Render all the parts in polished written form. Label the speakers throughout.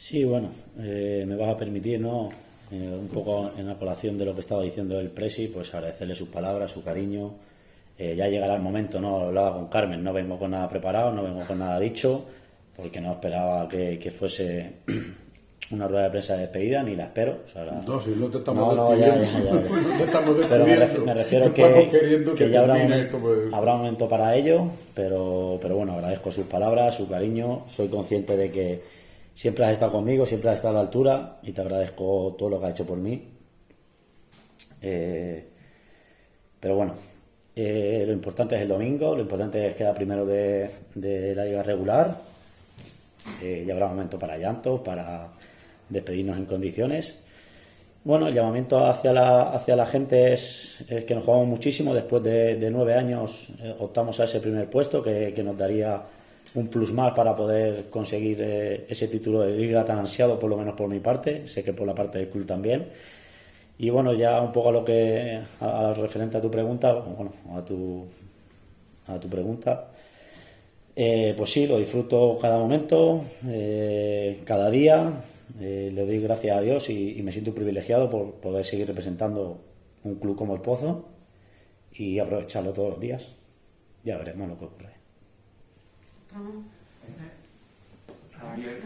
Speaker 1: Sí, bueno, me vas a permitir, ¿no? Un poco en la colación de lo que estaba diciendo el Presi, pues agradecerle sus palabras, su cariño. Ya llegará el momento, ¿no? Hablaba con Carmen, no vengo con nada preparado, no vengo con nada dicho, porque no esperaba que fuese una rueda de prensa de despedida, ni la espero. O sea,
Speaker 2: No, si no te estamos
Speaker 1: no,
Speaker 2: despidiendo.
Speaker 1: ya.
Speaker 2: No te estamos
Speaker 1: Pero
Speaker 2: despidiendo.
Speaker 1: me refiero
Speaker 2: Estamos queriendo
Speaker 1: que ya
Speaker 2: termine, como decía.
Speaker 1: habrá un momento para ello, pero bueno, agradezco sus palabras, su cariño. Soy consciente de que siempre has estado conmigo, siempre has estado a la altura y te agradezco todo lo que has hecho por mí. Pero bueno, lo importante es el domingo, lo importante es quedar primero de la liga regular. Ya habrá momento para llantos, para despedirnos en condiciones. Bueno, el llamamiento hacia la gente es que nos jugamos muchísimo. Después de 9 años optamos a ese primer puesto que nos daría un plus más para poder conseguir ese título de liga tan ansiado, por lo menos por mi parte. Sé que por la parte del club también. Y bueno, ya un poco a referente a tu pregunta, bueno, a tu pregunta. Pues sí, lo disfruto cada momento, cada día. Le doy gracias a Dios y me siento privilegiado por poder seguir representando un club como el Pozo y aprovecharlo todos los días. Ya veremos lo que ocurre.
Speaker 3: Javier,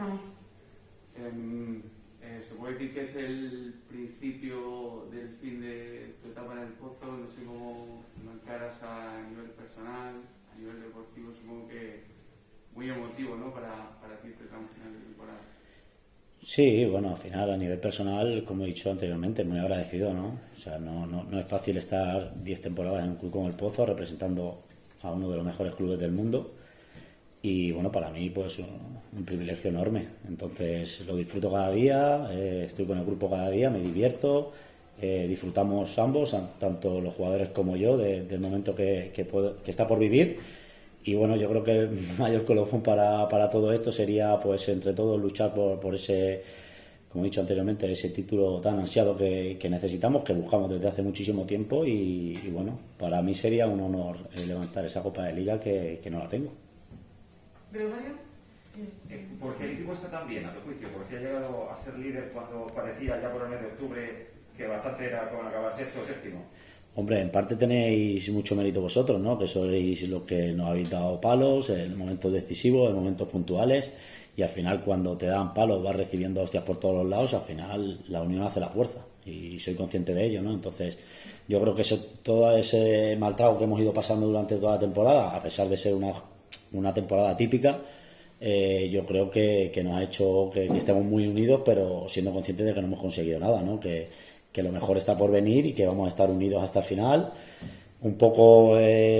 Speaker 3: ¿se puede decir que es el principio del fin de tu etapa en el Pozo? No sé cómo lo encaras a nivel personal, a nivel deportivo, supongo que muy emotivo, ¿no? Para ti este tramo final de temporada.
Speaker 1: Sí, bueno, al final a nivel personal, como he dicho anteriormente, muy agradecido, ¿no? O sea, no es fácil estar 10 temporadas en un club como el Pozo representando a uno de los mejores clubes del mundo y bueno, para mí pues un privilegio enorme. Entonces lo disfruto cada día, estoy con el grupo cada día, me divierto, disfrutamos ambos, tanto los jugadores como yo, del momento que está por vivir. Y bueno, yo creo que el mayor colofón para todo esto sería, pues, entre todos luchar por ese, como he dicho anteriormente, ese título tan ansiado que necesitamos, que buscamos desde hace muchísimo tiempo. Y bueno, para mí sería un honor levantar esa Copa de Liga que no la tengo.
Speaker 4: ¿Gregorio?
Speaker 5: ¿Por qué el equipo está tan bien, a tu juicio? ¿Por qué ha llegado a ser líder cuando parecía ya por el mes de octubre que bastante era con acabar sexto o séptimo?
Speaker 1: Hombre, en parte tenéis mucho mérito vosotros, ¿no? Que sois los que nos habéis dado palos en momentos decisivos, en momentos puntuales, y al final cuando te dan palos vas recibiendo hostias por todos los lados, al final la unión hace la fuerza, y soy consciente de ello, ¿no? Entonces yo creo que todo ese mal trago que hemos ido pasando durante toda la temporada, a pesar de ser una temporada típica, yo creo que nos ha hecho que estemos muy unidos, pero siendo conscientes de que no hemos conseguido nada, ¿no? Que lo mejor está por venir y que vamos a estar unidos hasta el final. Un poco,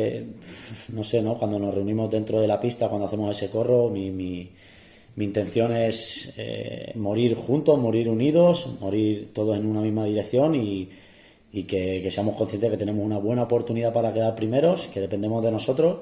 Speaker 1: no sé, ¿no? Cuando nos reunimos dentro de la pista, cuando hacemos ese corro, mi intención es morir juntos, morir unidos, morir todos en una misma dirección y que seamos conscientes de que tenemos una buena oportunidad para quedar primeros, que dependemos de nosotros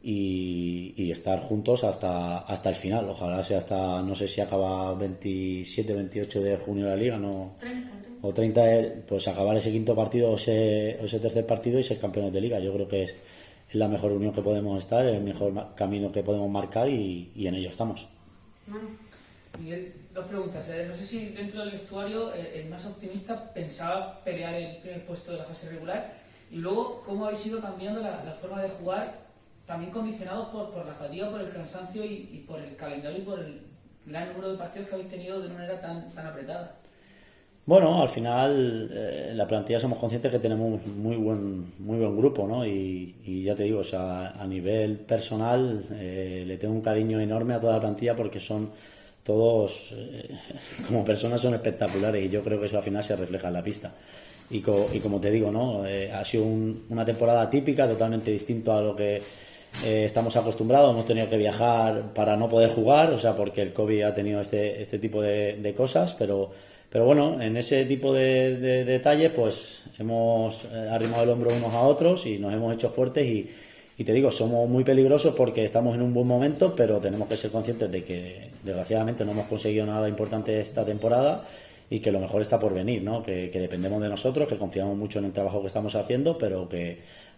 Speaker 1: y estar juntos hasta el final. Ojalá sea hasta, no sé si acaba 27, 28 de junio la Liga, no...
Speaker 4: 30.
Speaker 1: O 30, pues acabar ese quinto partido o ese tercer partido y ser campeones de Liga. Yo creo que es la mejor unión que podemos estar, el mejor camino que podemos marcar y en ello estamos.
Speaker 6: Miguel, dos preguntas. No sé si dentro del vestuario el más optimista pensaba pelear el primer puesto de la fase regular y luego cómo habéis ido cambiando la forma de jugar, también condicionados por la fatiga, por el cansancio y por el calendario y por el gran número de partidos que habéis tenido de una manera tan apretada.
Speaker 1: Bueno, al final en la plantilla somos conscientes que tenemos muy buen grupo, ¿no? Y ya te digo, o sea, a nivel personal le tengo un cariño enorme a toda la plantilla porque son todos, como personas, son espectaculares y yo creo que eso al final se refleja en la pista. Y como te digo, ¿no? Ha sido una temporada típica, totalmente distinto a lo que estamos acostumbrados. Hemos tenido que viajar para no poder jugar, o sea, porque el COVID ha tenido este tipo de cosas, pero bueno, en ese tipo de detalles pues hemos arrimado el hombro unos a otros y nos hemos hecho fuertes y te digo, somos muy peligrosos porque estamos en un buen momento, pero tenemos que ser conscientes de que desgraciadamente no hemos conseguido nada importante esta temporada y que lo mejor está por venir, ¿no? Que dependemos de nosotros, que confiamos mucho en el trabajo que estamos haciendo, pero que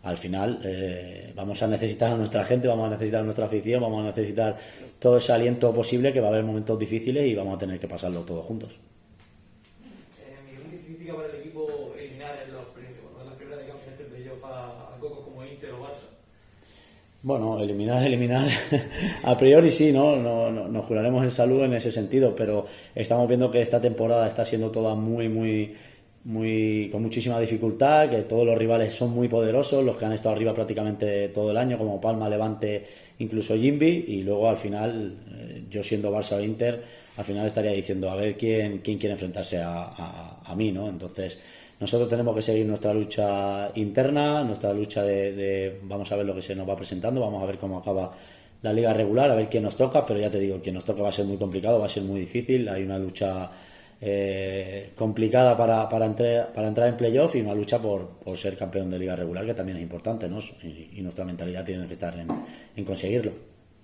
Speaker 1: al final vamos a necesitar a nuestra gente, vamos a necesitar a nuestra afición, vamos a necesitar todo ese aliento posible, que va a haber momentos difíciles y vamos a tener que pasarlo todos juntos.
Speaker 7: Miguel, ¿qué significa para el equipo eliminar en las primeras de campeonatos de playoff a cocos como Inter o Barça?
Speaker 1: Bueno, eliminar, a priori sí, ¿no? Nos curaremos en salud en ese sentido, pero estamos viendo que esta temporada está siendo toda muy con muchísima dificultad, que todos los rivales son muy poderosos, los que han estado arriba prácticamente todo el año, como Palma, Levante, incluso Jimby, y luego al final, yo siendo Barça o Inter, al final estaría diciendo a ver quién quiere enfrentarse a mí, ¿no? Entonces, nosotros tenemos que seguir nuestra lucha interna, nuestra lucha de vamos a ver lo que se nos va presentando, vamos a ver cómo acaba la liga regular, a ver quién nos toca, pero ya te digo, quien nos toca va a ser muy complicado, va a ser muy difícil, hay una lucha complicada para entrar en playoff y una lucha por ser campeón de liga regular, que también es importante, ¿no? Y nuestra mentalidad tiene que estar en conseguirlo.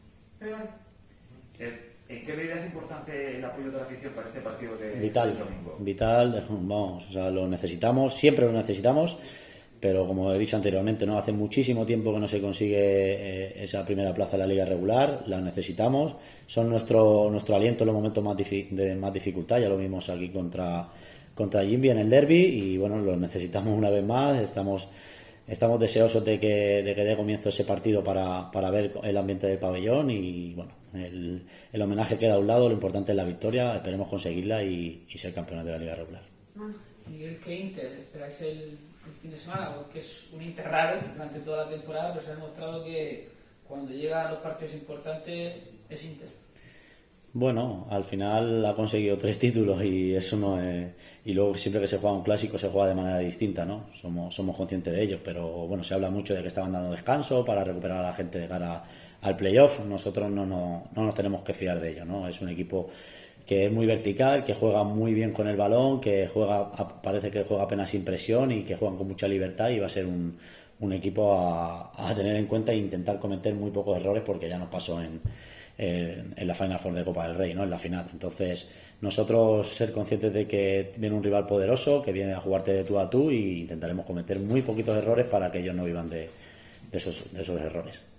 Speaker 5: ¿En qué medida es importante el apoyo de la afición para este partido de
Speaker 1: Vital,
Speaker 5: del domingo?
Speaker 1: vital, vamos, o sea, lo necesitamos, siempre lo necesitamos, pero como he dicho anteriormente, no hace muchísimo tiempo que no se consigue esa primera plaza de la liga regular, la necesitamos, son nuestro aliento en los momentos de más dificultad, ya lo vimos aquí contra Jimby en el derbi y bueno, lo necesitamos una vez más, estamos deseosos de que dé comienzo ese partido para ver el ambiente del pabellón y bueno, el homenaje queda a un lado, lo importante es la victoria, esperemos conseguirla y ser campeones de la liga regular.
Speaker 6: Miguel, ¿qué Inter esperáis el fin de semana? Porque es un Inter raro durante toda la temporada, pero se ha demostrado que cuando llega a los partidos importantes es Inter.
Speaker 1: Bueno, al final ha conseguido 3 títulos y eso no es... Y luego siempre que se juega un clásico se juega de manera distinta, ¿no? Somos conscientes de ello, pero bueno, se habla mucho de que estaban dando descanso para recuperar a la gente de cara al playoff. Nosotros no nos tenemos que fiar de ello, ¿no? Es un equipo que es muy vertical, que juega muy bien con el balón, que parece que juega apenas sin presión y que juegan con mucha libertad y va a ser un equipo a tener en cuenta e intentar cometer muy pocos errores porque ya nos pasó en la Final Four de Copa del Rey, ¿no? En la final. Entonces, nosotros ser conscientes de que viene un rival poderoso, que viene a jugarte de tú a tú y intentaremos cometer muy poquitos errores para que ellos no vivan de esos errores.